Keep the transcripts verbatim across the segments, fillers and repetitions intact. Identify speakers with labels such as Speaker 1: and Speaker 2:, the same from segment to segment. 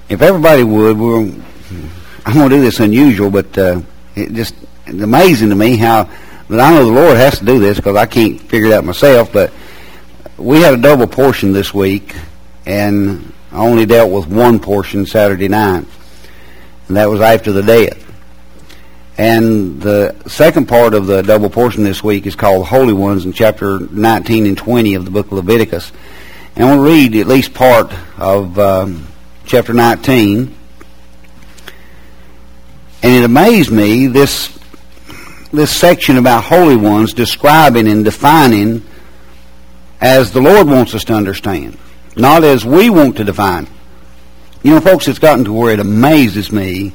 Speaker 1: if everybody would, we're, I'm going to do this unusual, but uh, it just it's amazing to me how, but I know the Lord has to do this because I can't figure it out myself, but we had a double portion this week, and I only dealt with one portion Saturday night, and that was after the death. And the second part of the double portion this week is called Holy Ones in chapter nineteen and twenty of the book of Leviticus. And we'll read at least part of um, chapter nineteen. And it amazed me, this this section about holy ones describing and defining as the Lord wants us to understand, not as we want to define. You know, folks, it's gotten to where it amazes me,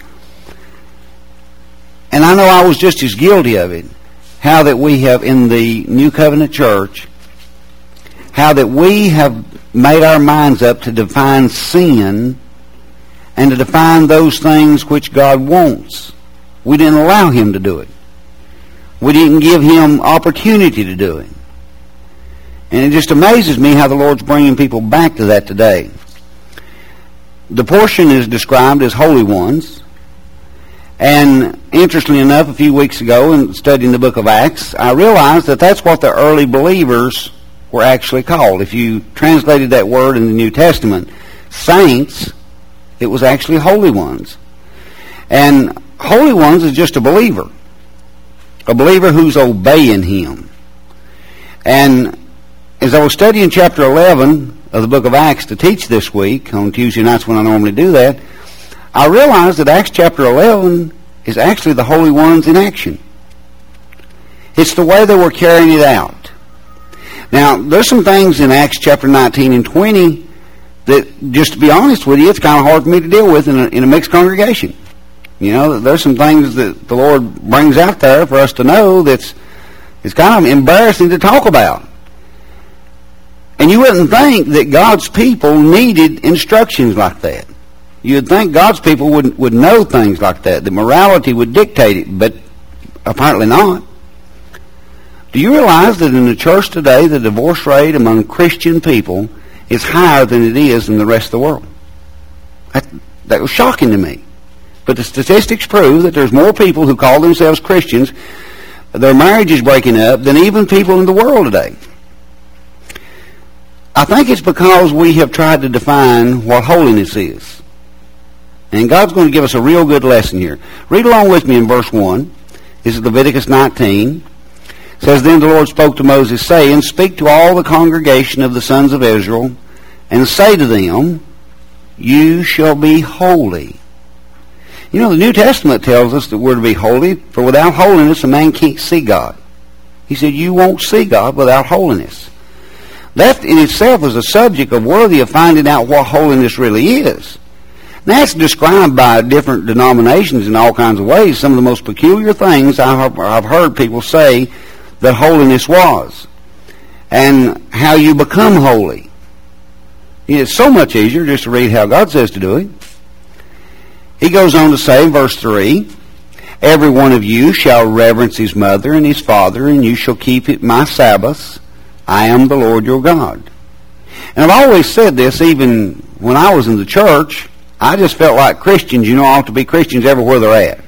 Speaker 1: and I know I was just as guilty of it, how that we have in the New Covenant Church, how that we have made our minds up to define sin and to define those things which God wants. We didn't allow Him to do it. We didn't give Him opportunity to do it. And it just amazes me how the Lord's bringing people back to that today. The portion is described as holy ones. And interestingly enough, a few weeks ago in studying the book of Acts, I realized that that's what the early believers were actually called. If you translated that word in the New Testament, saints, it was actually holy ones. And holy ones is just a believer. A believer who's obeying Him. And as I was studying chapter eleven of the book of Acts to teach this week, on Tuesday nights when I normally do that, I realized that Acts chapter eleven is actually the holy ones in action. It's the way they were carrying it out. Now, there's some things in Acts chapter nineteen and twenty that, just to be honest with you, it's kind of hard for me to deal with in a, in a mixed congregation. You know, there's some things that the Lord brings out there for us to know that's it's kind of embarrassing to talk about. And you wouldn't think that God's people needed instructions like that. You'd think God's people would would know things like that. The morality would dictate it, but apparently not. Do you realize that in the church today, the divorce rate among Christian people is higher than it is in the rest of the world? That, that was shocking to me. But the statistics prove that there's more people who call themselves Christians, their marriage is breaking up, than even people in the world today. I think it's because we have tried to define what holiness is. And God's going to give us a real good lesson here. Read along with me in verse one. This is Leviticus nineteen. It says, Then the Lord spoke to Moses, saying, Speak to all the congregation of the sons of Israel, and say to them, You shall be holy. You know, the New Testament tells us that we're to be holy, for without holiness a man can't see God. He said, you won't see God without holiness. That in itself is a subject of worthy of finding out what holiness really is. Now, that's described by different denominations in all kinds of ways. Some of the most peculiar things I've heard people say that holiness was, and how you become holy. It's so much easier just to read how God says to do it. He goes on to say in verse three, Every one of you shall reverence his mother and his father, and you shall keep it my Sabbaths. I am the Lord your God. And I've always said this, even when I was in the church, I just felt like Christians, you know, ought to be Christians everywhere they're at.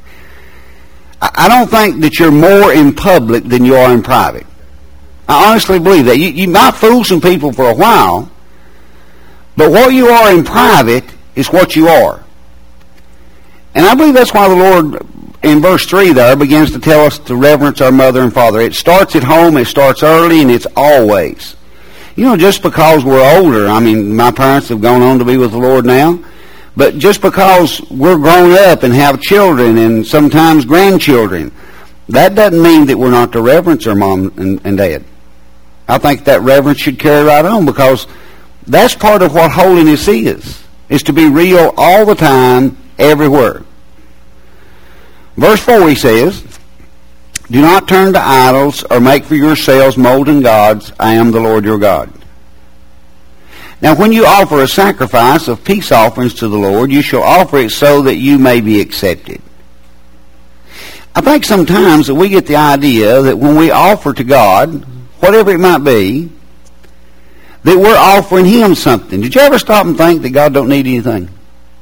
Speaker 1: I don't think that you're more in public than you are in private. I honestly believe that. You, you might fool some people for a while, but what you are in private is what you are. And I believe that's why the Lord, in verse three there, begins to tell us to reverence our mother and father. It starts at home, it starts early, and it's always. You know, just because we're older, I mean, my parents have gone on to be with the Lord now, but just because we're grown up and have children and sometimes grandchildren, that doesn't mean that we're not to reverence our mom and, and dad. I think that reverence should carry right on, because that's part of what holiness is, is to be real all the time, everywhere. Verse four, he says, Do not turn to idols or make for yourselves molten gods. I am the Lord your God. Now, when you offer a sacrifice of peace offerings to the Lord, you shall offer it so that you may be accepted. I think sometimes that we get the idea that when we offer to God, whatever it might be, that we're offering Him something. Did you ever stop and think that God don't need anything?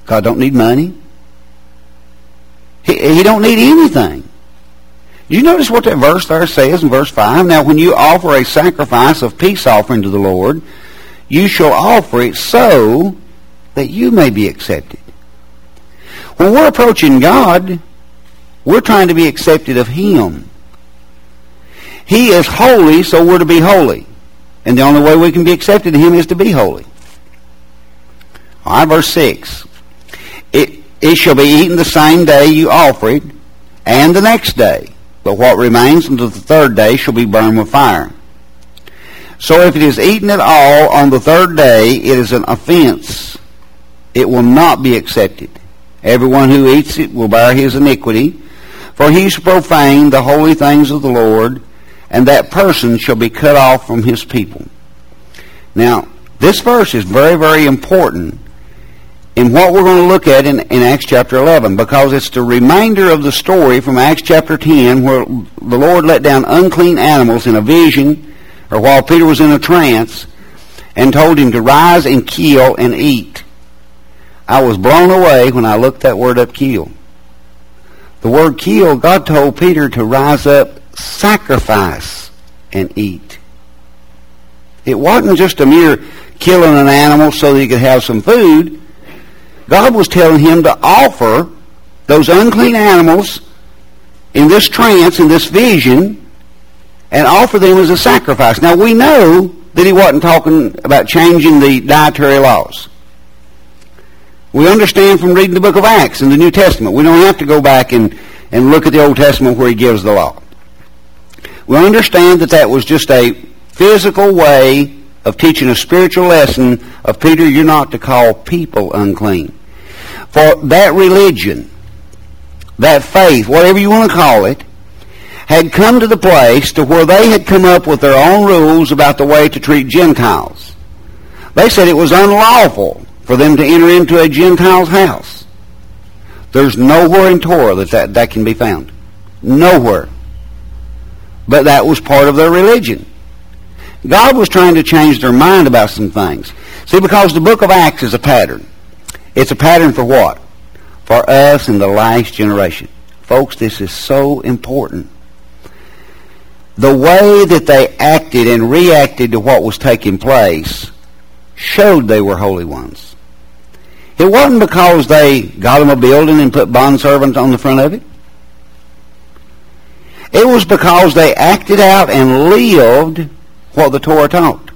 Speaker 1: God don't need money. He, he don't need anything. You notice what that verse there says in verse five? Now, when you offer a sacrifice of peace offering to the Lord, you shall offer it so that you may be accepted. When we're approaching God, we're trying to be accepted of Him. He is holy, so we're to be holy. And the only way we can be accepted of Him is to be holy. All right, verse six. It, it shall be eaten the same day you offer it, and the next day. But what remains until the third day shall be burned with fire. So if it is eaten at all on the third day, it is an offense. It will not be accepted. Everyone who eats it will bear his iniquity, for he shall profane the holy things of the Lord, and that person shall be cut off from his people. Now, this verse is very, very important in what we're going to look at in, in Acts chapter eleven, because it's the remainder of the story from Acts chapter ten, where the Lord let down unclean animals in a vision, or while Peter was in a trance, and told him to rise and kill and eat. I was blown away when I looked that word up, kill. The word kill, God told Peter to rise up, sacrifice, and eat. It wasn't just a mere killing an animal so that he could have some food. God was telling him to offer those unclean animals in this trance, in this vision, and offer them as a sacrifice. Now, we know that he wasn't talking about changing the dietary laws. We understand from reading the book of Acts in the New Testament. We don't have to go back and, and look at the Old Testament where he gives the law. We understand that that was just a physical way of teaching a spiritual lesson of, Peter, you're not to call people unclean. For that religion, that faith, whatever you want to call it, had come to the place to where they had come up with their own rules about the way to treat Gentiles. They said it was unlawful for them to enter into a Gentile's house. There's nowhere in Torah that that, that can be found. Nowhere. But that was part of their religion. God was trying to change their mind about some things. See, because the book of Acts is a pattern. It's a pattern for what? For us in the last generation. Folks, this is so important. The way that they acted and reacted to what was taking place showed they were holy ones. It wasn't because they got them a building and put bondservants on the front of it. It was because they acted out and lived what the Torah taught.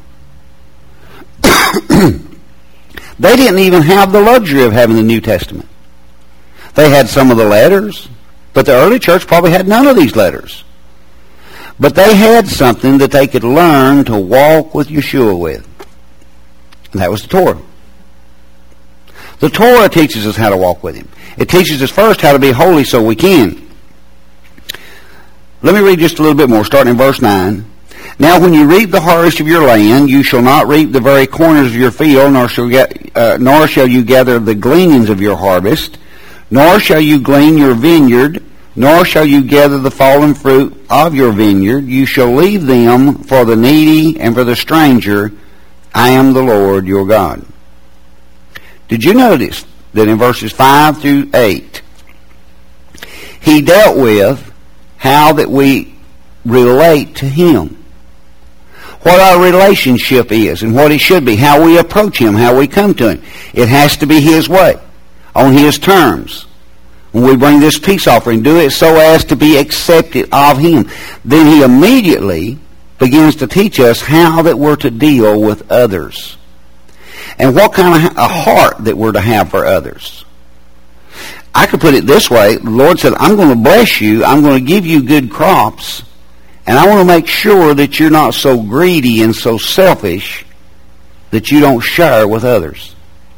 Speaker 1: They didn't even have the luxury of having the New Testament. They had some of the letters, but the early church probably had none of these letters. But they had something that they could learn to walk with Yeshua with. And that was the Torah. The Torah teaches us how to walk with Him. It teaches us first how to be holy so we can. Let me read just a little bit more, starting in verse nine. Now when you reap the harvest of your land, you shall not reap the very corners of your field, nor shall, get, uh, nor shall you gather the gleanings of your harvest, nor shall you glean your vineyard, nor shall you gather the fallen fruit of your vineyard. You shall leave them for the needy and for the stranger. I am the Lord your God. Did you notice that in verses five through eight, he dealt with how that we relate to Him? What our relationship is and what it should be, how we approach Him, how we come to Him. It has to be His way, on His terms. When we bring this peace offering, do it so as to be accepted of Him. Then He immediately begins to teach us how that we're to deal with others. And what kind of a heart that we're to have for others. I could put it this way. The Lord said, I'm going to bless you. I'm going to give you good crops. And I want to make sure that you're not so greedy and so selfish that you don't share with others.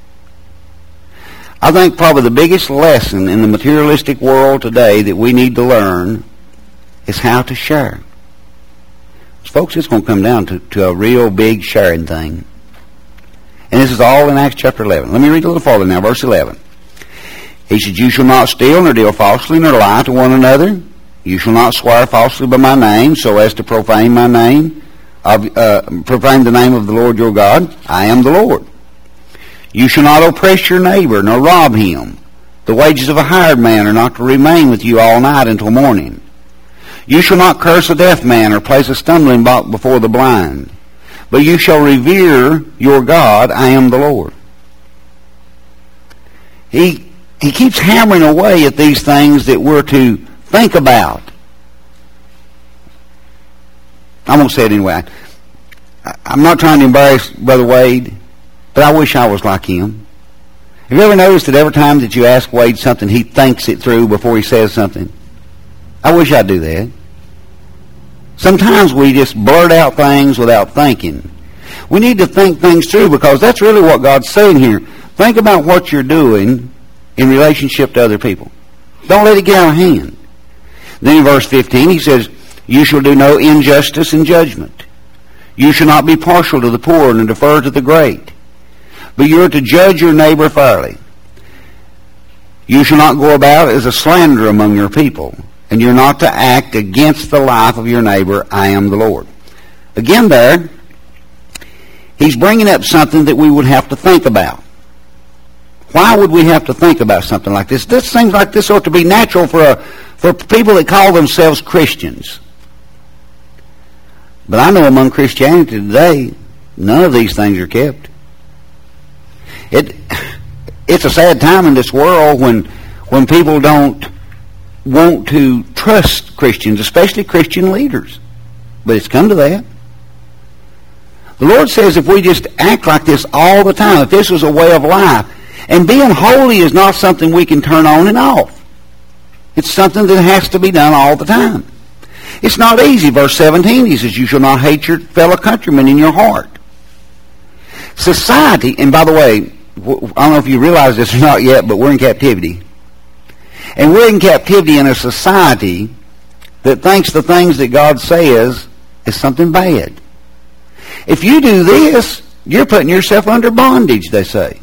Speaker 1: I think probably the biggest lesson in the materialistic world today that we need to learn is how to share. Folks, it's going to come down to, to a real big sharing thing. And this is all in Acts chapter eleven. Let me read a little farther now, verse eleven. He said, you shall not steal, nor deal falsely, nor lie to one another. You shall not swear falsely by my name, so as to profane my name, of, uh, profane the name of the Lord your God. I am the Lord. You shall not oppress your neighbor, nor rob him. The wages of a hired man are not to remain with you all night until morning. You shall not curse a deaf man, or place a stumbling block before the blind. But you shall revere your God. I am the Lord. He, he keeps hammering away at these things that we're to think about. I'm going to say it anyway. I, I'm not trying to embarrass Brother Wade, but I wish I was like him. Have you ever noticed that every time that you ask Wade something, he thinks it through before he says something? I wish I'd do that. Sometimes we just blurt out things without thinking. We need to think things through, because that's really what God's saying here. Think about what you're doing in relationship to other people. Don't let it get out of hand. Then in verse fifteen, he says, you shall do no injustice in judgment. You shall not be partial to the poor and defer to the great. But you are to judge your neighbor fairly. You shall not go about as a slanderer among your people, and you're not to act against the life of your neighbor. I am the Lord. Again there, he's bringing up something that we would have to think about. Why would we have to think about something like this? This seems like this ought to be natural for a, for people that call themselves Christians. But I know among Christianity today, none of these things are kept. It, it's a sad time in this world when, when people don't want to trust Christians, especially Christian leaders. But it's come to that. The Lord says if we just act like this all the time, if this was a way of life, and being holy is not something we can turn on and off. It's something that has to be done all the time. It's not easy. Verse seventeen, he says, you shall not hate your fellow countrymen in your heart. Society, and by the way, I don't know if you realize this or not yet, but we're in captivity. And we're in captivity in a society that thinks the things that God says is something bad. If you do this, you're putting yourself under bondage, they say.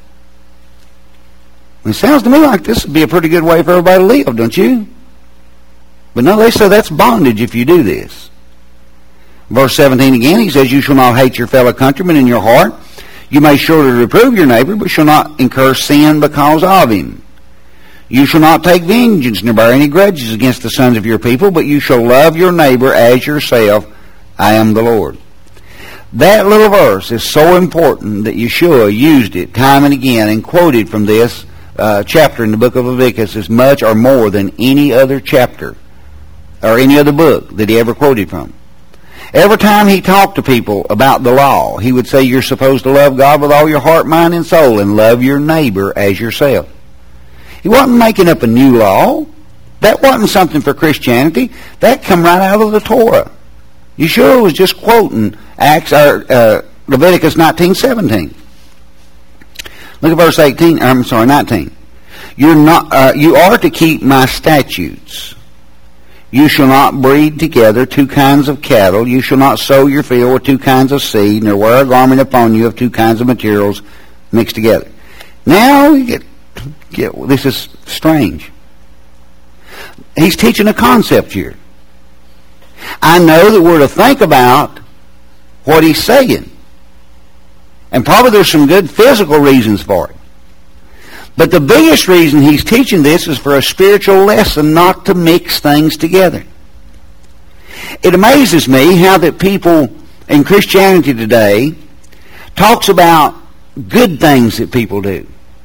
Speaker 1: It sounds to me like this would be a pretty good way for everybody to live, don't you? But no, they say that's bondage if you do this. Verse seventeen again, he says, you shall not hate your fellow countrymen in your heart. You may surely reprove your neighbor, but shall not incur sin because of him. You shall not take vengeance, nor bear any grudges against the sons of your people, but you shall love your neighbor as yourself. I am the Lord. That little verse is so important that Yeshua used it time and again and quoted from this uh, chapter in the book of Leviticus as much or more than any other chapter or any other book that he ever quoted from. Every time he talked to people about the law, he would say you're supposed to love God with all your heart, mind, and soul, and love your neighbor as yourself. He wasn't making up a new law. That wasn't something for Christianity. That come right out of the Torah. Yeshua was just quoting Acts or uh, Leviticus nineteen seventeen. Look at verse eighteen. I'm sorry, nineteen. You're not. Uh, you are to keep my statutes. You shall not breed together two kinds of cattle. You shall not sow your field with two kinds of seed, nor wear a garment upon you of two kinds of materials mixed together. Now you get, get this is strange. He's teaching a concept here. I know that we're to think about what he's saying. And probably there's some good physical reasons for it. But the biggest reason he's teaching this is for a spiritual lesson, not to mix things together. It amazes me how that people in Christianity today talks about good things that people do.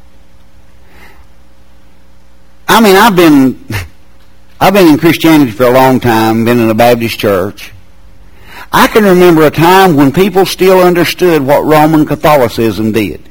Speaker 1: I mean, I've been... I've been in Christianity for a long time, been in a Baptist church. I can remember a time when people still understood what Roman Catholicism did.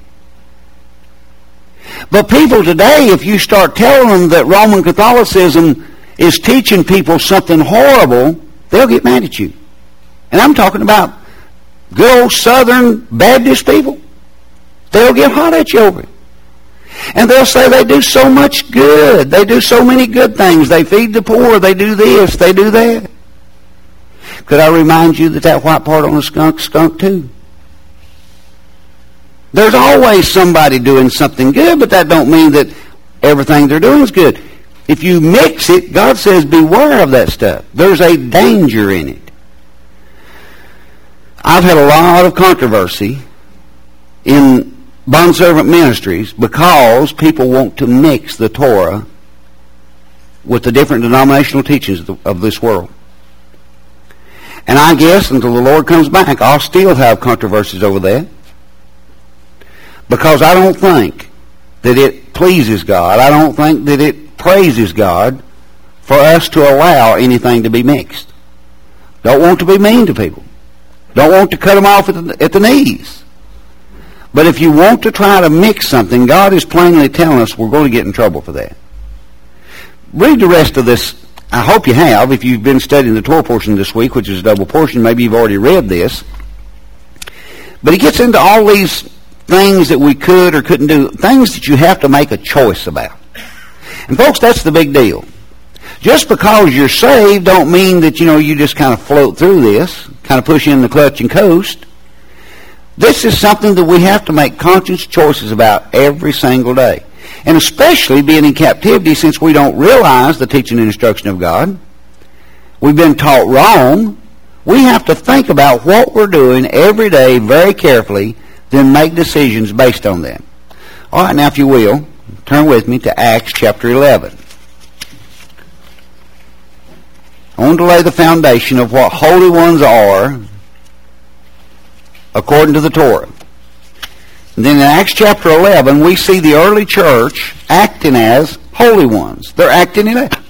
Speaker 1: But people today, if you start telling them that Roman Catholicism is teaching people something horrible, they'll get mad at you. And I'm talking about good old Southern Baptist people. They'll get hot at you over it. And they'll say they do so much good. They do so many good things. They feed the poor. They do this. They do that. Could I remind you that that white part on the skunk skunk too? There's always somebody doing something good, but that don't mean that everything they're doing is good. If you mix it, God says beware of that stuff. There's a danger in it. I've had a lot of controversy in bondservant ministries because people want to mix the Torah with the different denominational teachings of, the, of this world. And I guess until the Lord comes back, I'll still have controversies over that. Because I don't think that it pleases God. I don't think that it praises God for us to allow anything to be mixed. Don't want to be mean to people. Don't want to cut them off at the, at the knees. But if you want to try to mix something, God is plainly telling us we're going to get in trouble for that. Read the rest of this. I hope you have. If you've been studying the Torah portion this week, which is a double portion, maybe you've already read this. But he gets into all these things that we could or couldn't do, things that you have to make a choice about. And folks, that's the big deal. Just because you're saved don't mean that, you know, you just kind of float through this, kind of push in the clutch and coast. This is something that we have to make conscious choices about every single day. And especially being in captivity, since we don't realize the teaching and instruction of God. We've been taught wrong. We have to think about what we're doing every day very carefully, then make decisions based on that. All right, now if you will, turn with me to Acts chapter eleven. I want to lay the foundation of what holy ones are according to the Torah. And then in Acts chapter eleven, we see the early church acting as holy ones. They're acting in it.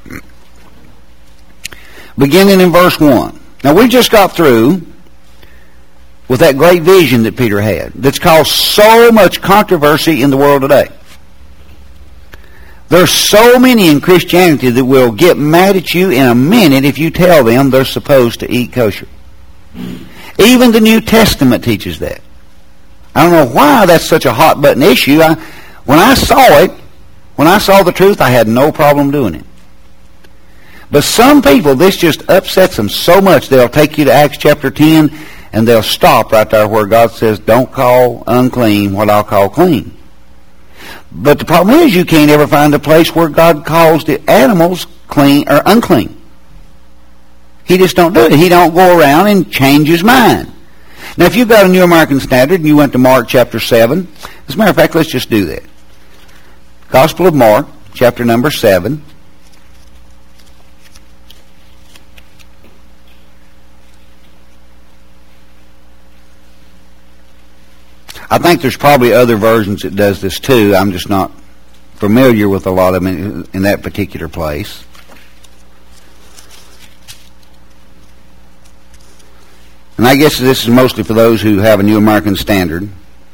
Speaker 1: Beginning in verse one. Now we just got through with that great vision that Peter had that's caused so much controversy in the world today. There's so many in Christianity that will get mad at you in a minute if you tell them they're supposed to eat kosher. Even the New Testament teaches that. I don't know why that's such a hot button issue. I, when I saw it, when I saw the truth, I had no problem doing it. But some people, this just upsets them so much, they'll take you to Acts chapter ten and they'll stop right there where God says, don't call unclean what I'll call clean. But the problem is you can't ever find a place where God calls the animals clean or unclean. He just don't do it. He don't go around and change his mind. Now, if you've got a New American Standard and you went to Mark chapter seven, as a matter of fact, let's just do that. Gospel of Mark, chapter number seven. I think there's probably other versions that does this too. I'm just not familiar with a lot of them in, in that particular place. And I guess this is mostly for those who have a New American Standard.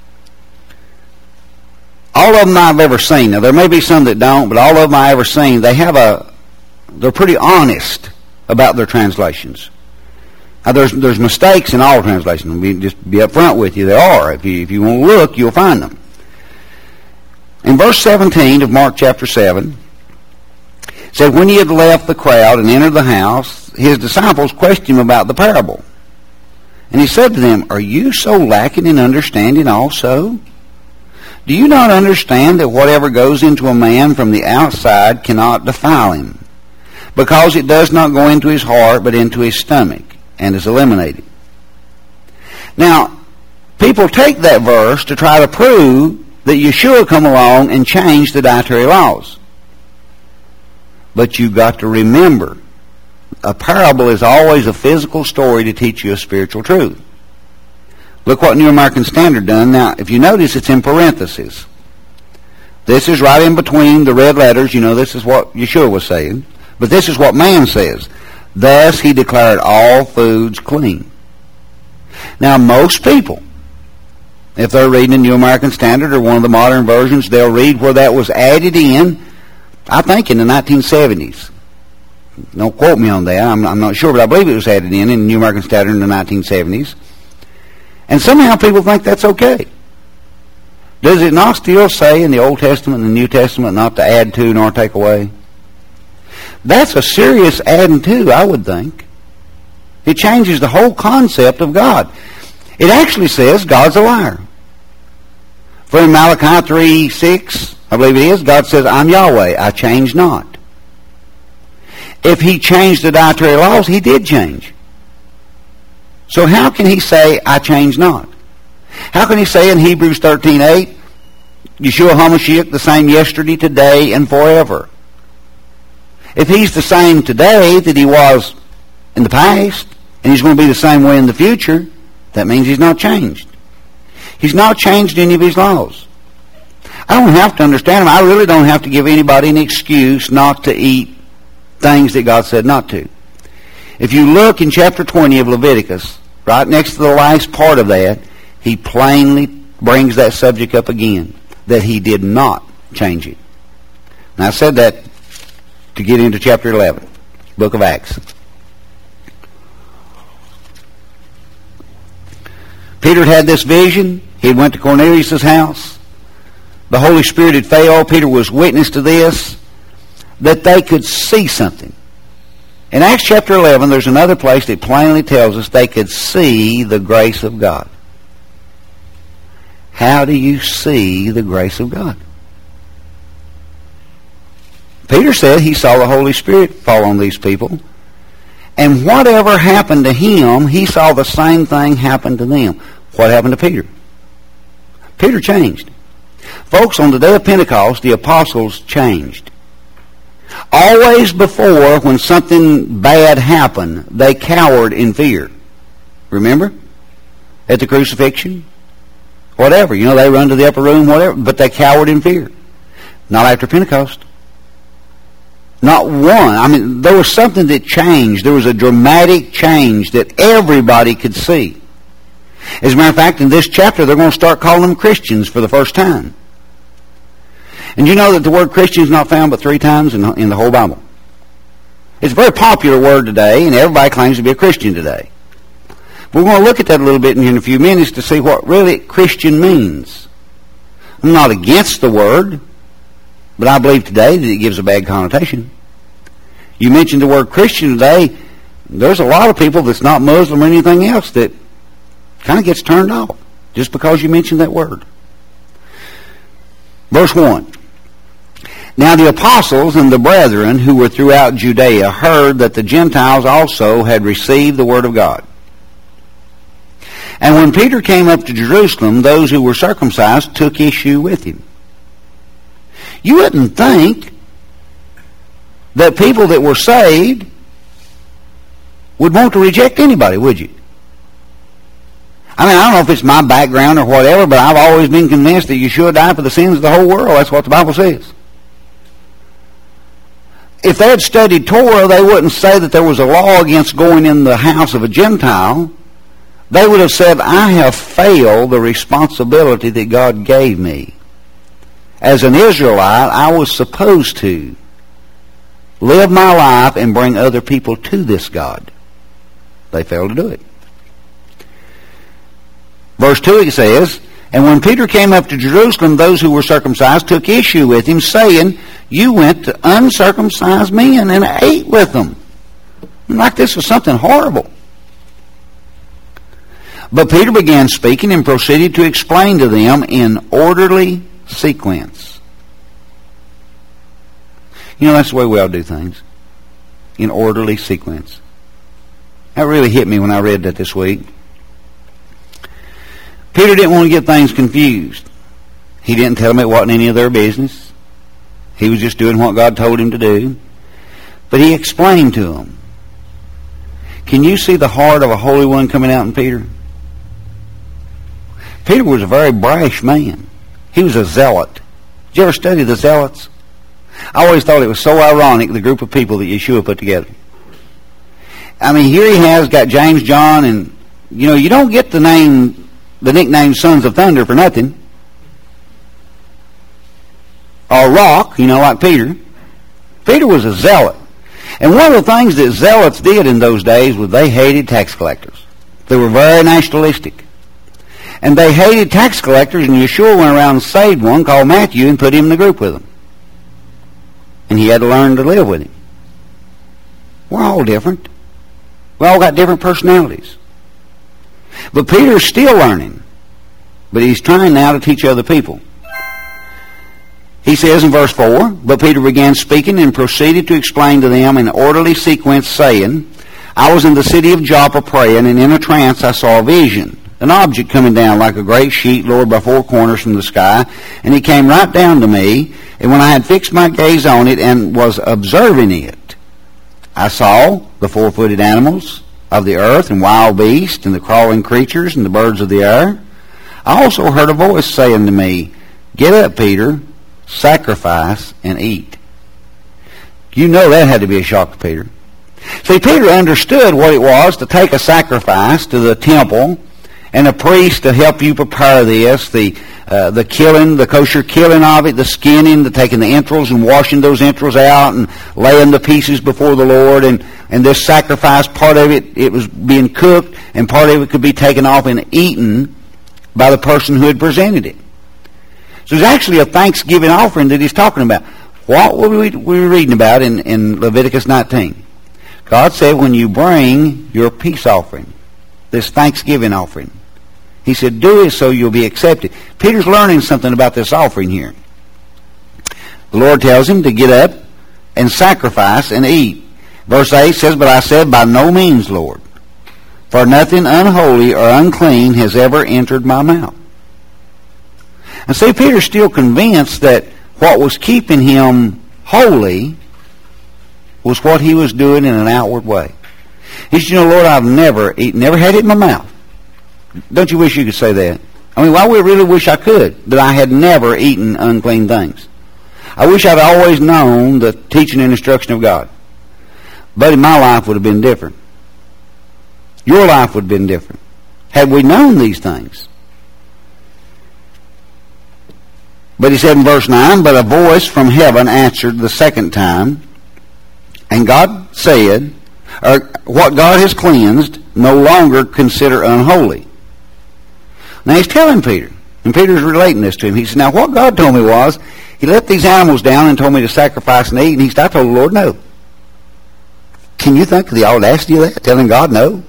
Speaker 1: All of them I've ever seen. Now, there may be some that don't, but all of them I've ever seen, they have a, they're pretty honest about their translations. Now, there's there's mistakes in all translations. Let me just be up front with you. There are. If you, if you want to look, you'll find them. In verse seventeen of Mark chapter seven, it said, when he had left the crowd and entered the house, his disciples questioned him about the parable. And he said to them, are you so lacking in understanding also? Do you not understand that whatever goes into a man from the outside cannot defile him, because it does not go into his heart but into his stomach, and is eliminated? Now, people take that verse to try to prove that Yeshua come along and change the dietary laws. But you've got to remember, a parable is always a physical story to teach you a spiritual truth. Look what New American Standard done. Now, if you notice, it's in parentheses. This is right in between the red letters. You know, this is what Yeshua was saying. But this is what man says. Thus he declared all foods clean. Now, most people, if they're reading the New American Standard or one of the modern versions, they'll read where that was added in, I think, in the nineteen seventies. Don't quote me on that. I'm, I'm not sure, but I believe it was added in in the New American Standard in the nineteen seventies. And somehow people think that's okay. Does it not still say in the Old Testament and the New Testament not to add to nor take away? That's a serious adding to, I would think. It changes the whole concept of God. It actually says God's a liar. For in Malachi three six, I believe it is, God says, I'm Yahweh, I change not. If he changed the dietary laws, he did change. So how can he say, I change not? How can he say in Hebrews thirteen eight, Yeshua HaMashiach the same yesterday, today, and forever? If he's the same today that he was in the past, and he's going to be the same way in the future, that means he's not changed. He's not changed any of his laws. I don't have to understand them. I really don't have to give anybody an excuse not to eat things that God said not to. If you look in chapter twenty of Leviticus, right next to the last part of that, he plainly brings that subject up again, that he did not change it. And I said that to get into chapter eleven, book of Acts. Peter had this vision. He went to Cornelius' house. The Holy Spirit had failed. Peter was witness to this, that they could see something. In Acts chapter eleven, there's another place that plainly tells us they could see the grace of God. How do you see the grace of God? Peter said he saw the Holy Spirit fall on these people. And whatever happened to him, he saw the same thing happen to them. What happened to Peter? Peter changed. Folks, on the day of Pentecost, the apostles changed. Always before, when something bad happened, they cowered in fear. Remember? At the crucifixion? Whatever. You know, they run to the upper room, whatever. But they cowered in fear. Not after Pentecost. Not one. I mean, there was something that changed. There was a dramatic change that everybody could see. As a matter of fact, in this chapter, they're going to start calling them Christians for the first time. And you know that the word Christian is not found but three times in, in the whole Bible. It's a very popular word today, and everybody claims to be a Christian today. We're going to look at that a little bit in a few minutes to see what really Christian means. I'm not against the word, but I believe today that it gives a bad connotation. You mentioned the word Christian today, there's a lot of people that's not Muslim or anything else that kind of gets turned off just because you mentioned that word. Verse one. Now the apostles and the brethren who were throughout Judea heard that the Gentiles also had received the word of God. And when Peter came up to Jerusalem, those who were circumcised took issue with him. You wouldn't think that people that were saved would want to reject anybody, would you? I mean, I don't know if it's my background or whatever, but I've always been convinced that Yeshua died for the sins of the whole world. That's what the Bible says. If they had studied Torah, they wouldn't say that there was a law against going in the house of a Gentile. They would have said, I have failed the responsibility that God gave me. As an Israelite, I was supposed to live my life and bring other people to this God. They failed to do it. Verse two, it says, And when Peter came up to Jerusalem, those who were circumcised took issue with him, saying, You went to uncircumcised men and ate with them. Like this was something horrible. But Peter began speaking and proceeded to explain to them in orderly sequence. You know, that's the way we all do things. In orderly sequence. That really hit me when I read that this week. Peter didn't want to get things confused. He didn't tell them it wasn't any of their business. He was just doing what God told him to do. But he explained to them. Can you see the heart of a Holy One coming out in Peter? Peter was a very brash man. He was a zealot. Did you ever study the zealots? I always thought it was so ironic, the group of people that Yeshua put together. I mean, here he has got James, John, and, you know, you don't get the name, the nickname Sons of Thunder for nothing. Or Rock, you know, like Peter. Peter was a zealot. And one of the things that zealots did in those days was they hated tax collectors. They were very nationalistic. And they hated tax collectors, and Yeshua went around and saved one called Matthew and put him in the group with them. And he had to learn to live with him. We're all different. We all got different personalities. But Peter's still learning. But he's trying now to teach other people. He says in verse four, But Peter began speaking and proceeded to explain to them in orderly sequence, saying, I was in the city of Joppa praying, and in a trance I saw a vision. an object coming down like a great sheet lowered by four corners from the sky, and it came right down to me, and when I had fixed my gaze on it and was observing it, I saw the four-footed animals of the earth, and wild beasts, and the crawling creatures, and the birds of the air. I also heard a voice saying to me, "Get up, Peter, sacrifice and eat." You know that had to be a shock to Peter. See, Peter understood what it was to take a sacrifice to the temple and a priest to help you prepare this, the uh, the killing, the kosher killing of it, the skinning, the taking the entrails and washing those entrails out and laying the pieces before the Lord. And, and this sacrifice, part of it, it was being cooked, and part of it could be taken off and eaten by the person who had presented it. So it's actually a thanksgiving offering that he's talking about. What were we, we were reading about in, in Leviticus nineteen? God said, when you bring your peace offering, this thanksgiving offering, he said, do it so you'll be accepted. Peter's learning something about this offering here. The Lord tells him to get up and sacrifice and eat. Verse eight says, "But I said, by no means, Lord, for nothing unholy or unclean has ever entered my mouth." And see, Peter's still convinced that what was keeping him holy was what he was doing in an outward way. He said, you know, Lord, I've never eaten, never had it in my mouth. Don't you wish you could say that? I mean, I really wish I could, that I had never eaten unclean things. I wish I'd always known the teaching and instruction of God. Buddy, my life would have been different. Your life would have been different had we known these things. But he said in verse nine, "But a voice from heaven answered the second time, and God said, or what God has cleansed, no longer consider unholy." Now he's telling Peter, and Peter's relating this to him. He said, now what God told me was, he let these animals down and told me to sacrifice and eat, and he said, I told the Lord no. Can you think of the audacity of that, telling God no?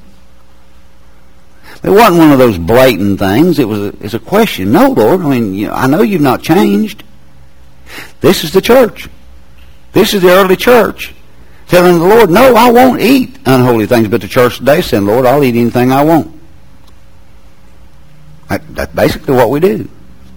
Speaker 1: It wasn't one of those blatant things. It was a, it's a question. No, Lord, I mean, you know, I know you've not changed. This is the church. This is the early church. Telling the Lord, no, I won't eat unholy things. But the church today saying, Lord, I'll eat anything I want. That, that's basically what we do.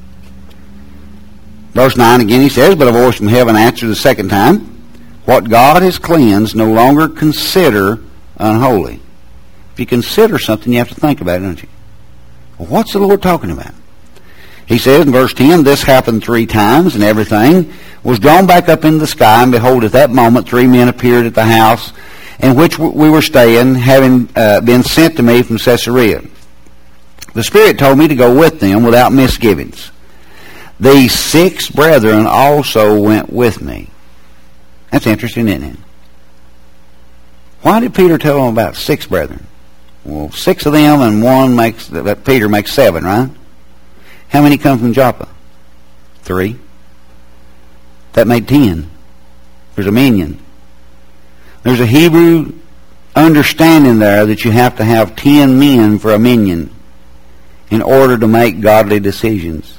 Speaker 1: Verse nine again, he says, "But a voice from heaven answered the second time, what God has cleansed, no longer consider unholy." If you consider something, you have to think about it, don't you? Well, what's the Lord talking about? He says in verse ten, "This happened three times, and everything was drawn back up into the sky, and behold, at that moment three men appeared at the house in which we were staying, having uh, been sent to me from Caesarea. The Spirit told me to go with them without misgivings. These six brethren also went with me." That's interesting, isn't it? Why did Peter tell them about six brethren? Well, six of them and one makes, that Peter makes seven, right? How many come from Joppa? Three. That made ten. There's a minion. There's a Hebrew understanding there that you have to have ten men for a minion in order to make godly decisions.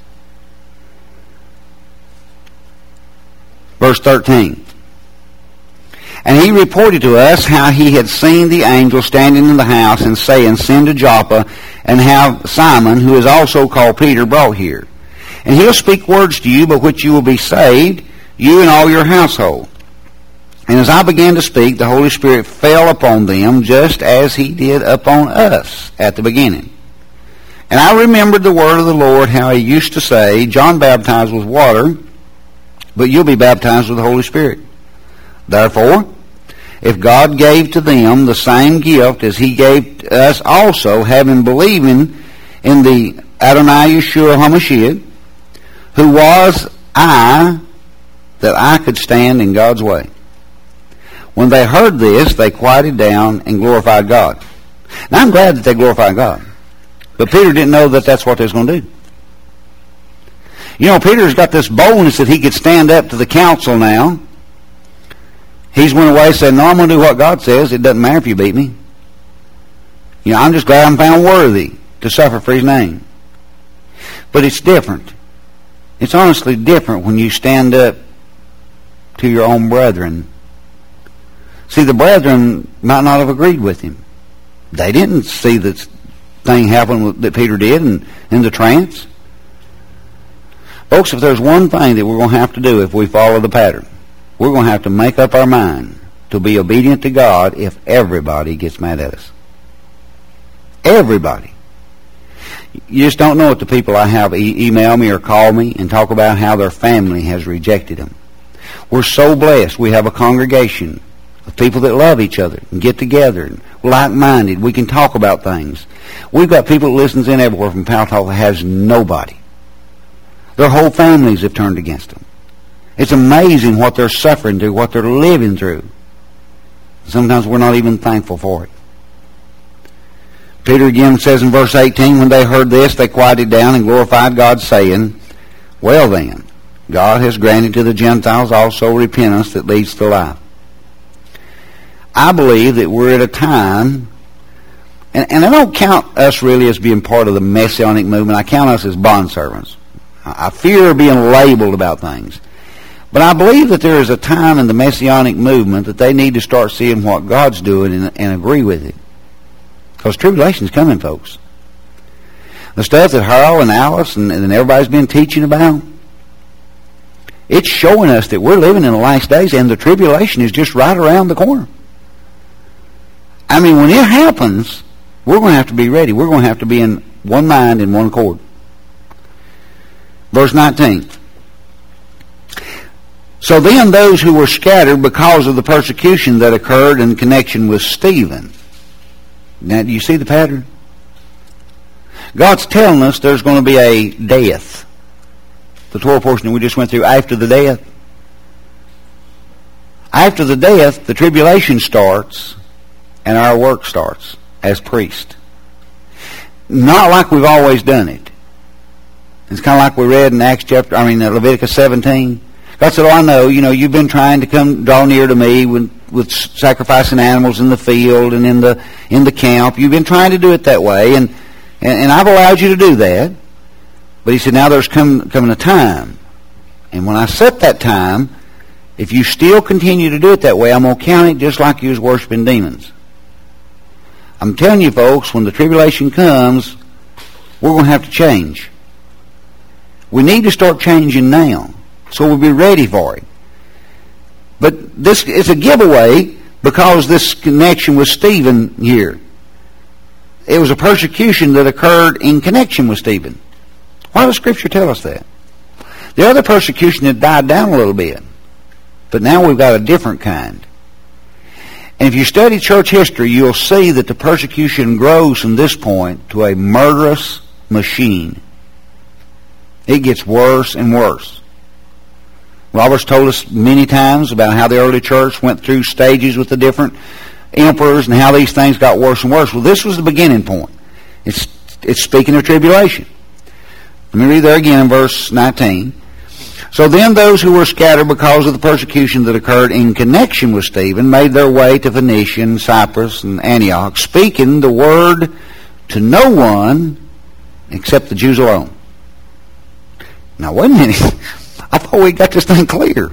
Speaker 1: Verse thirteen. "And he reported to us how he had seen the angel standing in the house and saying, Send to Joppa and have Simon, who is also called Peter, brought here. And he'll speak words to you by which you will be saved, you and all your household. And as I began to speak, the Holy Spirit fell upon them just as he did upon us at the beginning. And I remembered the word of the Lord, how he used to say, John baptized with water, but you'll be baptized with the Holy Spirit. Therefore, if God gave to them the same gift as he gave to us also, having believing in the Adonai Yeshua HaMashiach, who was I, that I could stand in God's way. When they heard this, they quieted down and glorified God." Now, I'm glad that they glorified God. But Peter didn't know that that's what they was going to do. You know, Peter's got this boldness that he could stand up to the council now. He's went away saying, no, I'm going to do what God says. It doesn't matter if you beat me. You know, I'm just glad I'm found worthy to suffer for his name. But it's different. It's honestly different when you stand up to your own brethren. See, the brethren might not have agreed with him. They didn't see the thing happen that Peter did in, in the trance? Folks, if there's one thing that we're going to have to do if we follow the pattern, we're going to have to make up our mind to be obedient to God if everybody gets mad at us. Everybody. You just don't know what the people I have e- email me or call me and talk about how their family has rejected them. We're so blessed. We have a congregation of people that love each other and get together and like-minded. We can talk about things. We've got people that listens in everywhere from Pal Talk that has nobody. Their whole families have turned against them. It's amazing what they're suffering through, what they're living through. Sometimes we're not even thankful for it. Peter again says in verse eighteen, when they heard this, they quieted down and glorified God, saying, well then, God has granted to the Gentiles also repentance that leads to life. I believe that we're at a time, and, and I don't count us really as being part of the Messianic movement. I count us as bondservants. I, I fear being labeled about things. But I believe that there is a time in the Messianic movement that they need to start seeing what God's doing and, and agree with it. Because tribulation's coming, folks. The stuff that Harold and Alice and, and everybody's been teaching about, it's showing us that we're living in the last days and the tribulation is just right around the corner. I mean, when it happens, we're going to have to be ready. We're going to have to be in one mind and one accord. Verse nineteen. So then those who were scattered because of the persecution that occurred in connection with Stephen. Now, do you see the pattern? God's telling us there's going to be a death. The Torah portion that we just went through, after the death. After the death, the tribulation starts and our work starts as priests. Not like we've always done it. It's kind of like we read in Acts chapter, I mean Leviticus seventeen. God said, oh, I know, you know, you've been trying to come draw near to me with, with sacrificing animals in the field and in the in the camp. You've been trying to do it that way, and, and, and I've allowed you to do that. But he said, now there's come, coming a time. And when I set that time, if you still continue to do it that way, I'm going to count it just like you was worshiping demons. I'm telling you, folks, when the tribulation comes, we're going to have to change. We need to start changing now, so we'll be ready for it. But this is a giveaway because this connection with Stephen here. It was a persecution that occurred in connection with Stephen. Why does Scripture tell us that? The other persecution had died down a little bit, but now we've got a different kind. And if you study church history, you'll see that the persecution grows from this point to a murderous machine. It gets worse and worse. Robert's told us many times about how the early church went through stages with the different emperors and how these things got worse and worse. Well, this was the beginning point. It's, it's speaking of tribulation. Let me read there again in verse nineteen. So then those who were scattered because of the persecution that occurred in connection with Stephen made their way to Phoenicia, Cyprus, and Antioch, speaking the word to no one except the Jews alone. Now, wait a minute. I thought we got this thing clear.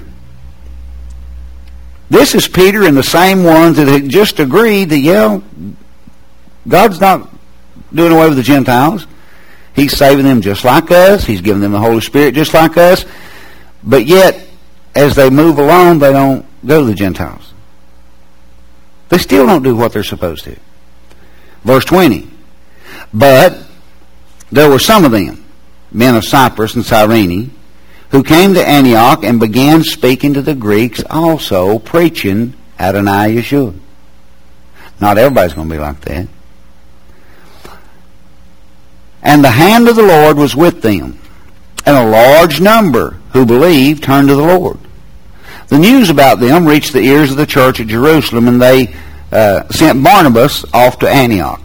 Speaker 1: This is Peter and the same ones that had just agreed that, yeah, God's not doing away with the Gentiles. He's saving them just like us. He's giving them the Holy Spirit just like us. But yet, as they move along, they don't go to the Gentiles. They still don't do what they're supposed to. Verse twenty. But there were some of them, men of Cyprus and Cyrene, who came to Antioch and began speaking to the Greeks also, preaching Adonai Yeshua. Not everybody's going to be like that. And the hand of the Lord was with them, and a large number who believed turned to the Lord. The news about them reached the ears of the church at Jerusalem, and they uh, sent Barnabas off to Antioch.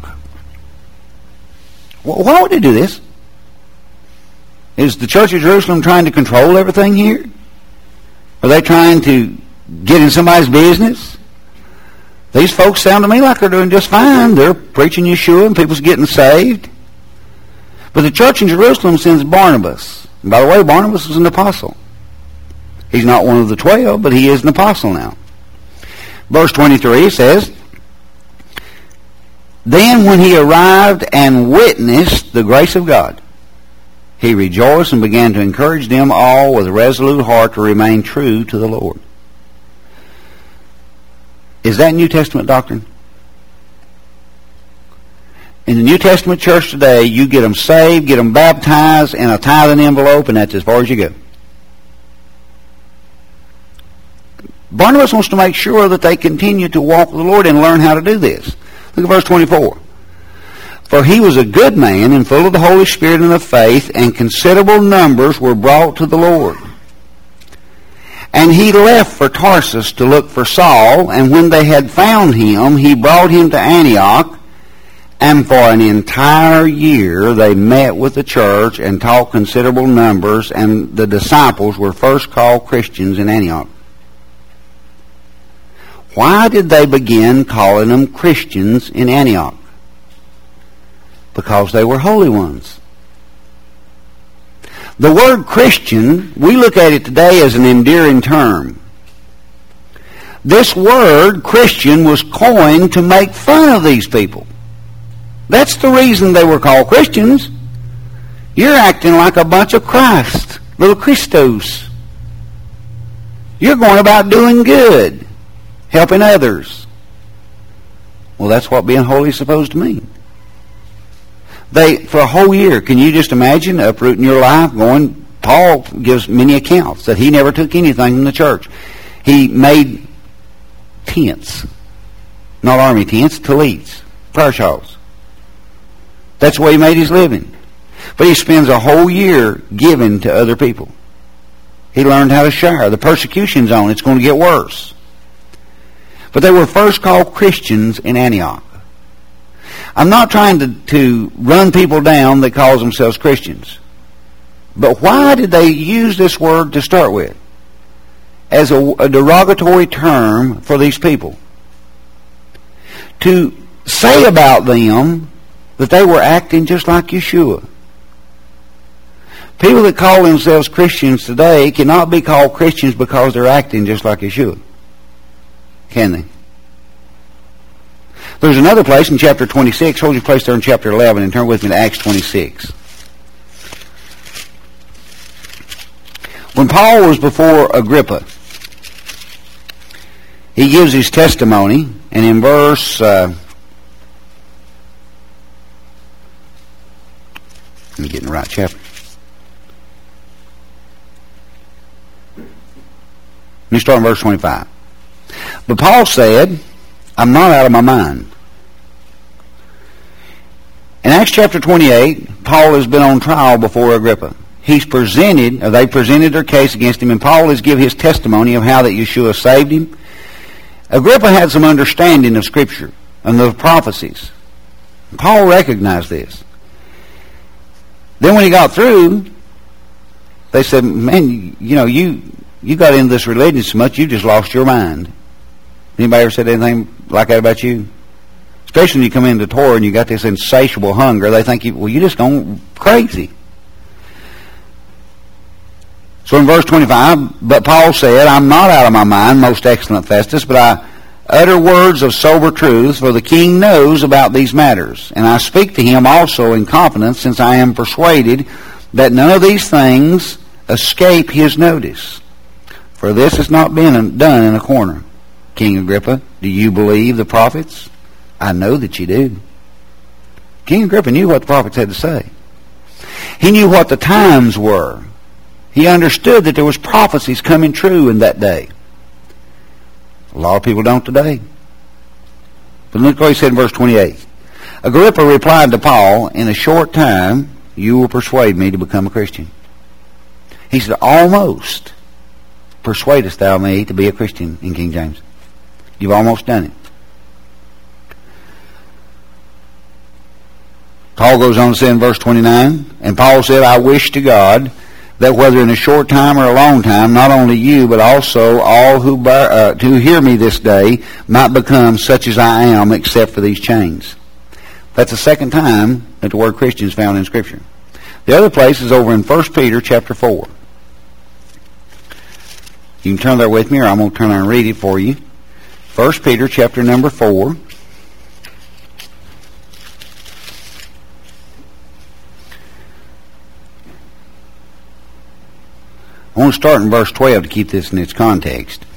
Speaker 1: Well, why would they do this? Is the church of Jerusalem trying to control everything here? Are they trying to get in somebody's business? These folks sound to me like they're doing just fine. They're preaching Yeshua and people's getting saved. But the church in Jerusalem sends Barnabas. And by the way, Barnabas was an apostle. He's not one of the twelve, but he is an apostle now. Verse twenty-three says, Then when he arrived and witnessed the grace of God, he rejoiced and began to encourage them all with a resolute heart to remain true to the Lord. Is that New Testament doctrine? In the New Testament church today, you get them saved, get them baptized in a tithing envelope, and that's as far as you go. Barnabas wants to make sure that they continue to walk with the Lord and learn how to do this. Look at verse twenty-four. For he was a good man and full of the Holy Spirit and of faith, and considerable numbers were brought to the Lord. And he left for Tarsus to look for Saul, and when they had found him, he brought him to Antioch, and for an entire year they met with the church and taught considerable numbers, and the disciples were first called Christians in Antioch. Why did they begin calling them Christians in Antioch? Because they were holy ones. The word Christian, we look at it today as an endearing term. This word, Christian, was coined to make fun of these people. That's the reason they were called Christians. You're acting like a bunch of Christ, little Christos. You're going about doing good, helping others. Well, that's what being holy is supposed to mean. They, for a whole year, can you just imagine uprooting your life, going, Paul gives many accounts that he never took anything from the church. He made tents, not army tents, tallits, prayer shawls. That's the way he made his living. But he spends a whole year giving to other people. He learned how to share. The persecution's on. It's going to get worse. But they were first called Christians in Antioch. I'm not trying to, to run people down that call themselves Christians. But why did they use this word to start with? As a, a derogatory term for these people. To say about them that they were acting just like Yeshua. People that call themselves Christians today cannot be called Christians because they're acting just like Yeshua. Can they? There's another place in chapter twenty-six. Hold your place there in chapter eleven and turn with me to Acts twenty-six. When Paul was before Agrippa, he gives his testimony, and in verse... Uh, let me get in the right chapter. Let me start in verse twenty-five. But Paul said, I'm not out of my mind. In Acts chapter twenty-eight, Paul has been on trial before Agrippa. He's presented, or they presented their case against him, and Paul has given his testimony of how that Yeshua saved him. Agrippa had some understanding of Scripture and the prophecies. Paul recognized this. Then when he got through, they said, man, you know, you, you got into this religion so much, you just lost your mind. Anybody ever said anything like that about you? Especially when you come into Torah and you got this insatiable hunger, they think, you, well, you just gone crazy. So in verse twenty-five, but Paul said, I'm not out of my mind, most excellent Festus, but I utter words of sober truth, for the king knows about these matters. And I speak to him also in confidence, since I am persuaded that none of these things escape his notice. For this has not been done in a corner. King Agrippa, do you believe the prophets? I know that you do. King Agrippa knew what the prophets had to say. He knew what the times were. He understood that there was prophecies coming true in that day. A lot of people don't today. But look what he said in verse twenty-eight. Agrippa replied to Paul, in a short time you will persuade me to become a Christian. He said, almost persuadest thou me to be a Christian in King James. You've almost done it. Paul goes on to say in verse twenty-nine, and Paul said, I wish to God that whether in a short time or a long time, not only you, but also all who, bear, uh, who hear me this day might become such as I am, except for these chains. That's the second time that the word Christian is found in Scripture. The other place is over in First Peter chapter four. You can turn there with me, or I'm going to turn there and read it for you. First Peter chapter number four. want to start in verse twelve to keep this in its context.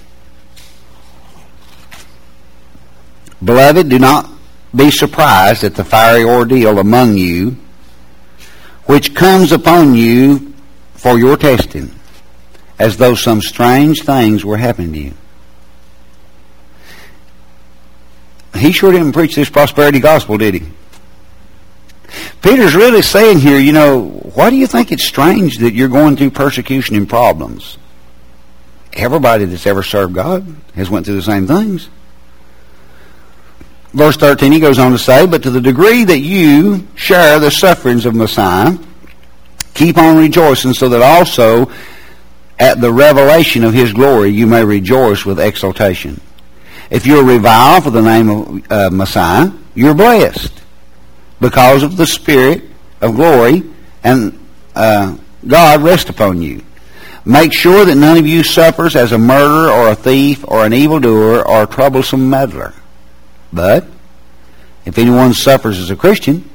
Speaker 1: Beloved, do not be surprised at the fiery ordeal among you, which comes upon you for your testing, as though some strange things were happening to you. He sure didn't preach this prosperity gospel, did he? Peter's really saying here, you know, why do you think it's strange that you're going through persecution and problems? Everybody that's ever served God has went through the same things. Verse thirteen, he goes on to say, but to the degree that you share the sufferings of Messiah, keep on rejoicing, so that also at the revelation of his glory you may rejoice with exultation. If you're reviled for the name of uh, Messiah, you're blessed, because of the Spirit of glory and uh, God rest upon you. Make sure that none of you suffers as a murderer or a thief or an evildoer or a troublesome meddler. But if anyone suffers as a Christian,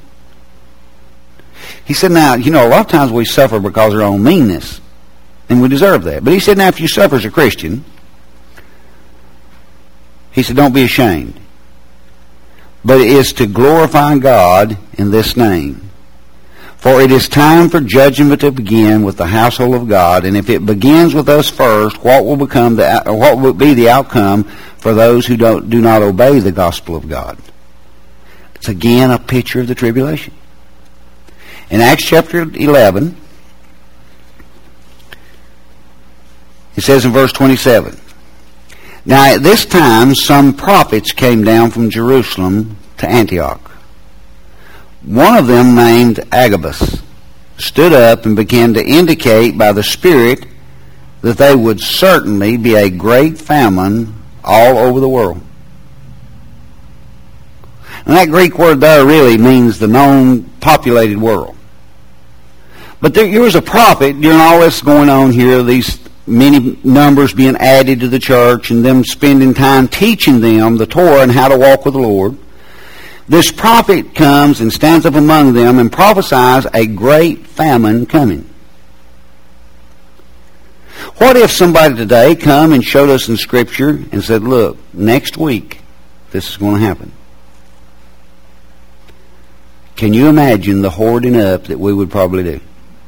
Speaker 1: he said, now, you know, a lot of times we suffer because of our own meanness, and we deserve that. But he said, now, if you suffer as a Christian, he said, don't be ashamed. But it is to glorify God in this name. For it is time for judgment to begin with the household of God, and if it begins with us first, what will become the what will be the outcome for those who don't do not obey the gospel of God? It's again a picture of the tribulation. In Acts chapter eleven, it says in verse twenty-seven, now at this time some prophets came down from Jerusalem to Antioch. One of them, named Agabus, stood up and began to indicate by the Spirit that there would certainly be a great famine all over the world. And that Greek word there really means the known populated world. But there, there was a prophet during all this going on here, these many numbers being added to the church and them spending time teaching them the Torah and how to walk with the Lord. This prophet comes and stands up among them and prophesies a great famine coming. What if somebody today come and showed us in Scripture and said, look, next week this is going to happen? Can you imagine the hoarding up that we would probably do?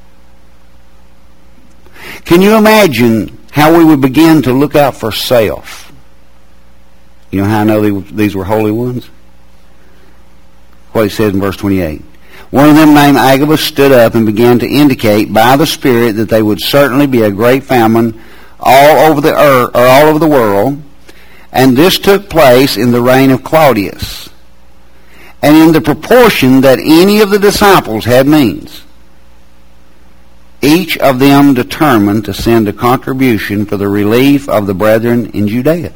Speaker 1: Can you imagine how we would begin to look out for self? You know how I know these were holy ones? What he says in verse twenty-eight. One of them, named Agabus, stood up and began to indicate by the Spirit that there would certainly be a great famine all over the earth, or all over the world, and this took place in the reign of Claudius, and in the proportion that any of the disciples had means. Each of them determined to send a contribution for the relief of the brethren in Judea.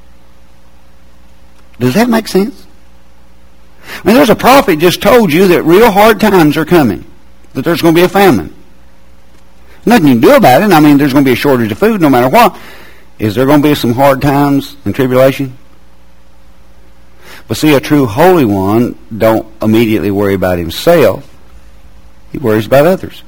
Speaker 1: Does that make sense? I mean, there's a prophet just told you that real hard times are coming, that there's going to be a famine. Nothing you can do about it. I mean, there's going to be a shortage of food no matter what. Is there going to be some hard times and tribulation? But see, a true holy one don't immediately worry about himself. He worries about others.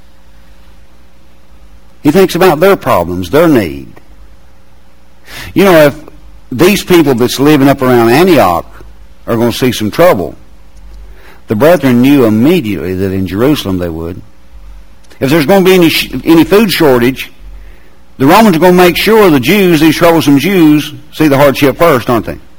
Speaker 1: He thinks about their problems, their need. You know, if these people that's living up around Antioch are going to see some trouble, the brethren knew immediately that in Jerusalem they would. If there's going to be any sh- any food shortage, the Romans are going to make sure the Jews, these troublesome Jews, see the hardship first, aren't they?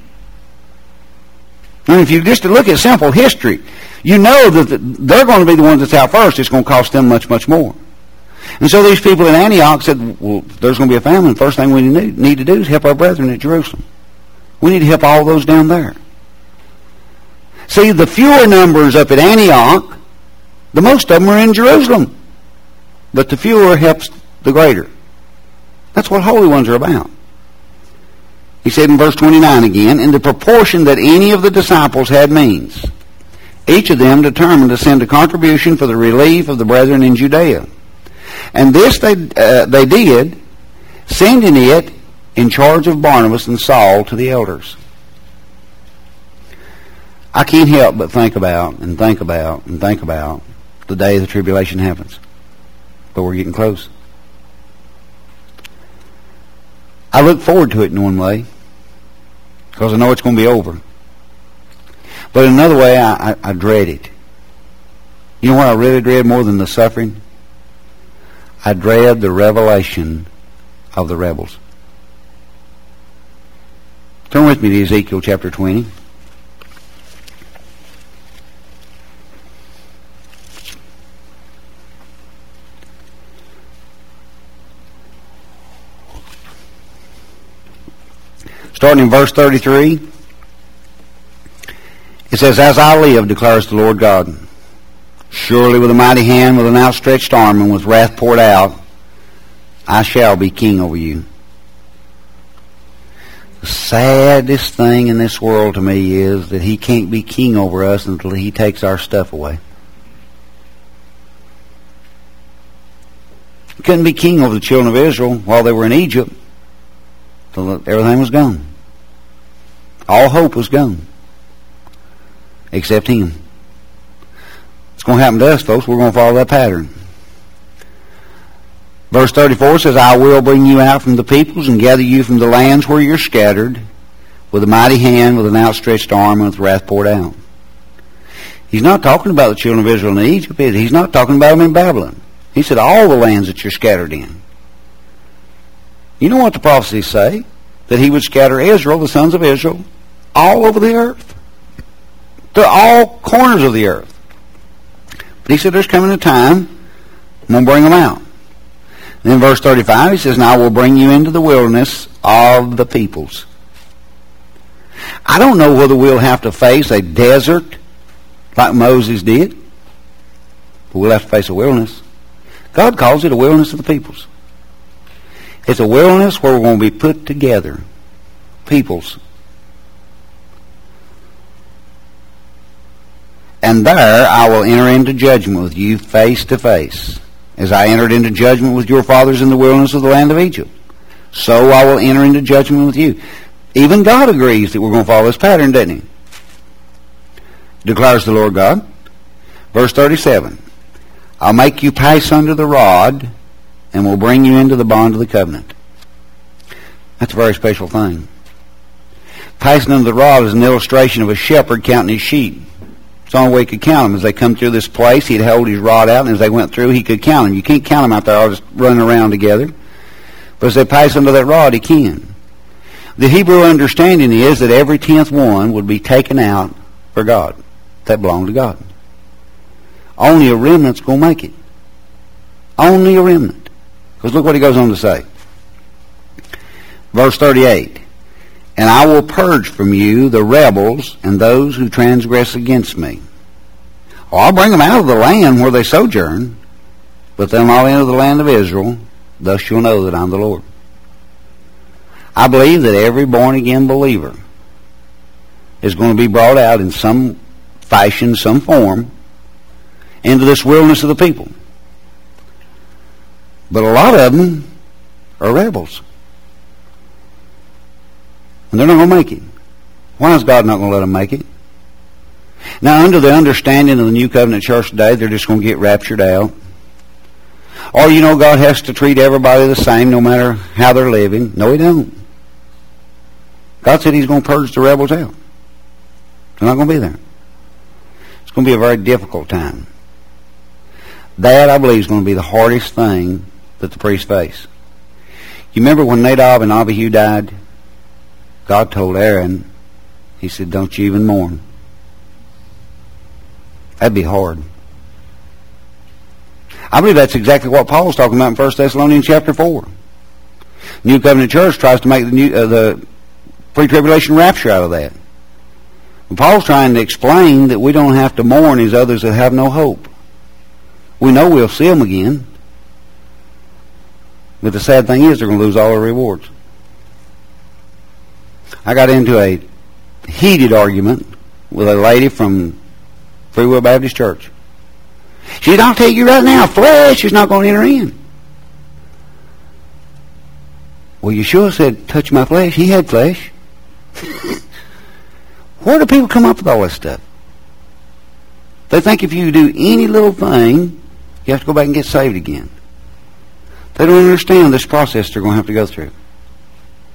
Speaker 1: And if you just look at simple history, you know that they're going to be the ones that's out first. It's going to cost them much, much more. And so these people in Antioch said, well, there's going to be a famine. First thing we need to do is help our brethren at Jerusalem. We need to help all those down there. See, the fewer numbers up at Antioch, the most of them are in Jerusalem. But the fewer helps the greater. That's what holy ones are about. He said in verse twenty-nine again, in the proportion that any of the disciples had means, each of them determined to send a contribution for the relief of the brethren in Judea. And this they uh, they did, sending it in charge of Barnabas and Saul to the elders. I can't help but think about and think about and think about the day the tribulation happens. But we're getting close. I look forward to it in one way, because I know it's going to be over. But in another way, I, I, I dread it. You know what I really dread more than the suffering? I dread the revelation of the rebels. Turn with me to Ezekiel chapter twenty. Starting in verse thirty-three, it says, "As I live, declares the Lord God, surely with a mighty hand, with an outstretched arm, and with wrath poured out, I shall be king over you." The saddest thing in this world to me is that he can't be king over us until he takes our stuff away. He couldn't be king over the children of Israel while they were in Egypt till everything was gone. All hope was gone, except him. It's going to happen to us, folks. We're going to follow that pattern. Verse thirty-four says, "I will bring you out from the peoples and gather you from the lands where you're scattered, with a mighty hand, with an outstretched arm, and with wrath poured out." He's not talking about the children of Israel in Egypt. He's not talking about them in Babylon. He said all the lands that you're scattered in. You know what the prophecies say? That he would scatter Israel, the sons of Israel, all over the earth. To all corners of the earth. But he said there's coming a time, I'm going to bring them out. Then in verse thirty-five, he says, "And I will bring you into the wilderness of the peoples." I don't know whether we'll have to face a desert like Moses did, but we'll have to face a wilderness. God calls it a wilderness of the peoples. It's a wilderness where we're going to be put together. Peoples. "And there I will enter into judgment with you face to face. As I entered into judgment with your fathers in the wilderness of the land of Egypt, so I will enter into judgment with you." Even God agrees that we're going to follow this pattern, doesn't he? Declares the Lord God. Verse thirty-seven, "I'll make you pass under the rod, and will bring you into the bond of the covenant." That's a very special thing. Passing under the rod is an illustration of a shepherd counting his sheep. It's the only way he could count them. As they come through this place, he'd hold his rod out, and as they went through, he could count them. You can't count them out there all just running around together. But as they pass under that rod, he can. The Hebrew understanding is that every tenth one would be taken out for God. That belonged to God. Only a remnant's going to make it. Only a remnant. Because look what he goes on to say. Verse thirty-eight, "And I will purge from you the rebels and those who transgress against me." Oh, I'll bring them out of the land where they sojourn, but they'll not enter the land of Israel. Thus you'll know that I'm the Lord. I believe that every born-again believer is going to be brought out in some fashion, some form, into this wilderness of the people. But a lot of them are rebels. And they're not going to make it. Why is God not going to let them make it? Now, under the understanding of the New Covenant Church today, they're just going to get raptured out. Or, you know, God has to treat everybody the same no matter how they're living. No, he don't. God said he's going to purge the rebels out. They're not going to be there. It's going to be a very difficult time. That, I believe, is going to be the hardest thing that the priests face. You remember when Nadab and Abihu died? God told Aaron, he said, "Don't you even mourn." That'd be hard. I believe that's exactly what Paul's talking about in First Thessalonians chapter four. New Covenant Church tries to make the, new, uh, the pre-tribulation rapture out of that. And Paul's trying to explain that we don't have to mourn as others that have no hope. We know we'll see them again. But the sad thing is they're going to lose all their rewards. I got into a heated argument with a lady from Free Will Baptist Church. She said, "I'll tell you right now, flesh is not going to enter in." Well, Yeshua said, "Touch my flesh." He had flesh. Where do people come up with all this stuff? They think if you do any little thing, you have to go back and get saved again. They don't understand this process they're going to have to go through.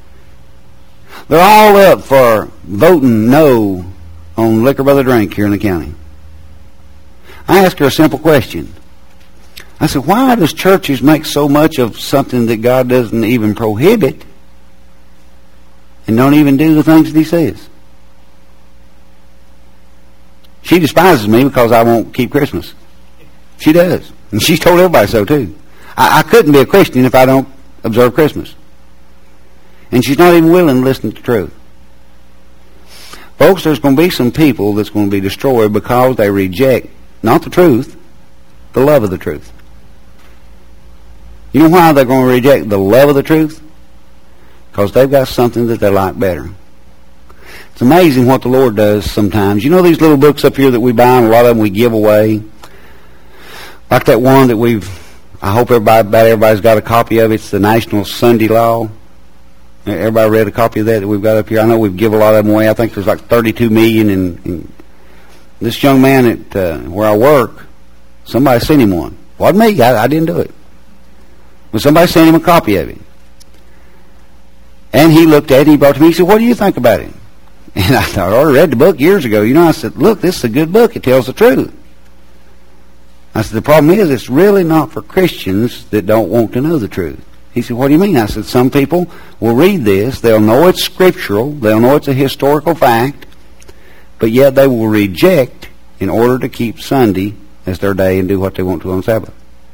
Speaker 1: They're all up for voting no on liquor by the drink here in the county. I asked her a simple question. I said, why does churches make so much of something that God doesn't even prohibit and don't even do the things that He says? She despises me because I won't keep Christmas. She does. And she's told everybody so too. I, I couldn't be a Christian if I don't observe Christmas. And she's not even willing to listen to the truth. Folks, there's going to be some people that's going to be destroyed because they reject not the truth, the love of the truth. You know why they're going to reject the love of the truth? Because they've got something that they like better. It's amazing what the Lord does sometimes. You know these little books up here that we buy, and a lot of them we give away? Like that one that we've, I hope everybody, about everybody's got a copy of. It's the National Sunday Law. Everybody read a copy of that that we've got up here? I know we've given a lot of them away. I think there's like thirty-two million. And, and this young man at uh, where I work, somebody sent him one. Wasn't me. I, I didn't do it. But somebody sent him a copy of it. And he looked at it and he brought it to me. He said, what do you think about it? And I thought, I already read the book years ago. You know, I said, look, this is a good book. It tells the truth. I said, the problem is it's really not for Christians that don't want to know the truth. He said, what do you mean? I said, some people will read this. They'll know it's scriptural. They'll know it's a historical fact. But yet they will reject in order to keep Sunday as their day and do what they want to on Sabbath.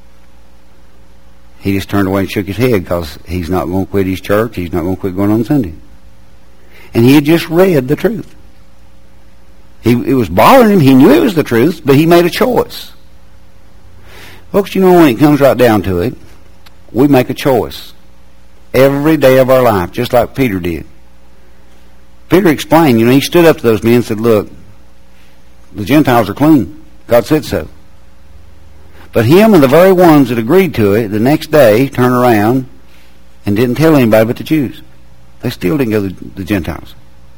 Speaker 1: He just turned away and shook his head because he's not going to quit his church. He's not going to quit going on Sunday. And he had just read the truth. He, it was bothering him. He knew it was the truth, but he made a choice. Folks, you know, when it comes right down to it, we make a choice every day of our life, just like Peter did. Peter explained, you know, he stood up to those men and said, look, the Gentiles are clean. God said so. But him and the very ones that agreed to it, the next day turned around and didn't tell anybody but the Jews. They still didn't go to the Gentiles.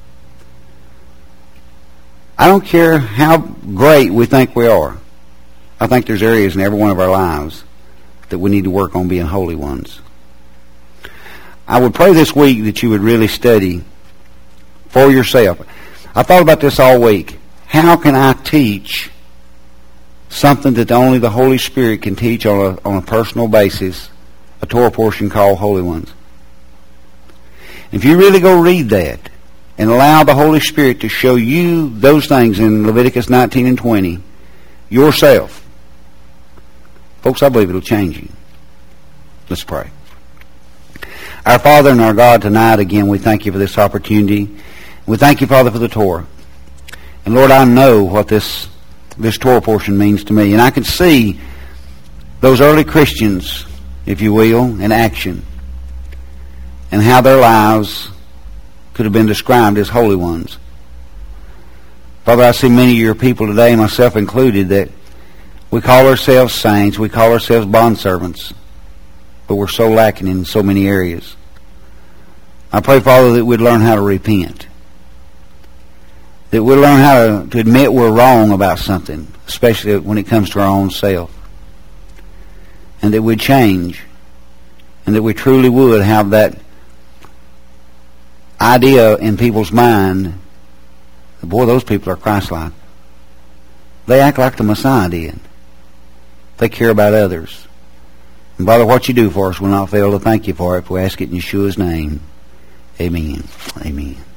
Speaker 1: I don't care how great we think we are. I think there's areas in every one of our lives that we need to work on being holy ones. I would pray this week that you would really study for yourself. I thought about this all week. How can I teach something that only the Holy Spirit can teach on a, on a personal basis, a Torah portion called Holy Ones? If you really go read that and allow the Holy Spirit to show you those things in Leviticus nineteen and twenty yourself, folks, I believe it'll change you. Let's pray. Our Father and our God, tonight again we thank you for this opportunity. We thank you, Father, for the Torah. And Lord, I know what this this Torah portion means to me. And I can see those early Christians, if you will, in action. And how their lives could have been described as holy ones. Father, I see many of your people today, myself included, that we call ourselves saints, we call ourselves bondservants, but we're so lacking in so many areas. I pray, Father, that we'd learn how to repent. That we'd learn how to, to admit we're wrong about something, especially when it comes to our own self. And that we'd change. And that we truly would have that idea in people's mind that, boy, those people are Christ-like. They act like the Messiah did. They care about others. And Father, what you do for us will not fail to thank you for it. If we ask it in Yeshua's name. Amen. Amen.